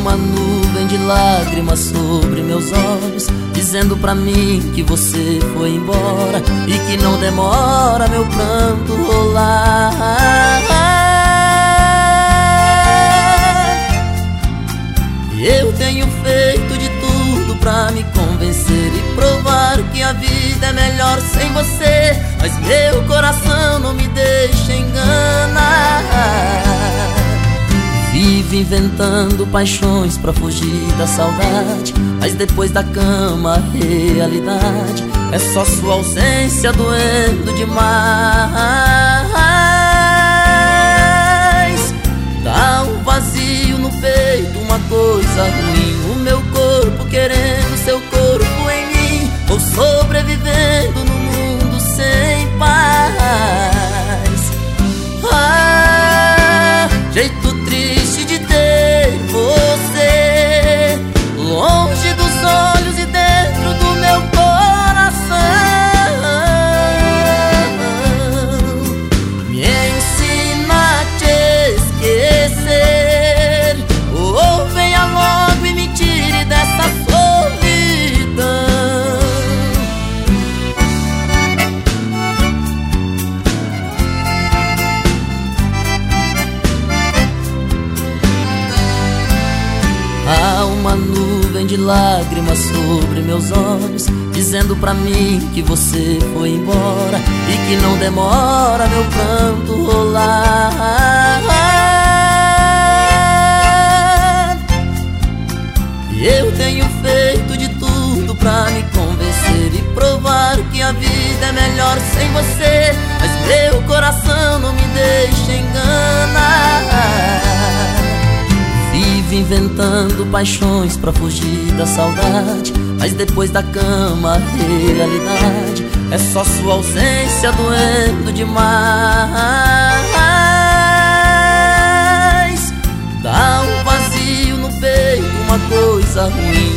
uma nuvem de lágrimas sobre meus olhos, dizendo pra mim que você foi embora e que não demora meu pranto rolar. Eu tenho feito de tudo pra me convencer e provar que a vida é melhor sem você, mas meu coração não me deixa enganar. Vivo inventando paixões pra fugir da saudade, mas depois da cama a realidade é só sua ausência doendo demais. Dá um vazio no peito, uma coisa ruim, o meu corpo querendo seu corpo em mim, ou sobrevivendo no mundo sem paz. Jeito triste de ter você longe dos olhos e dentro do meu coração. Me ensina a te esquecer, ou venha logo e me tire dessa solidão. Há uma nuvem de lágrimas sobre meus olhos, dizendo pra mim que você foi embora e que não demora meu pranto rolar. Eu tenho feito de tudo pra me convencer e provar que a vida é melhor sem você, mas meu coração não me deixa enganar. Vivo inventando paixões pra fugir da saudade, mas depois da cama a realidade é só sua ausência doendo demais. Dá um vazio no peito, uma coisa ruim,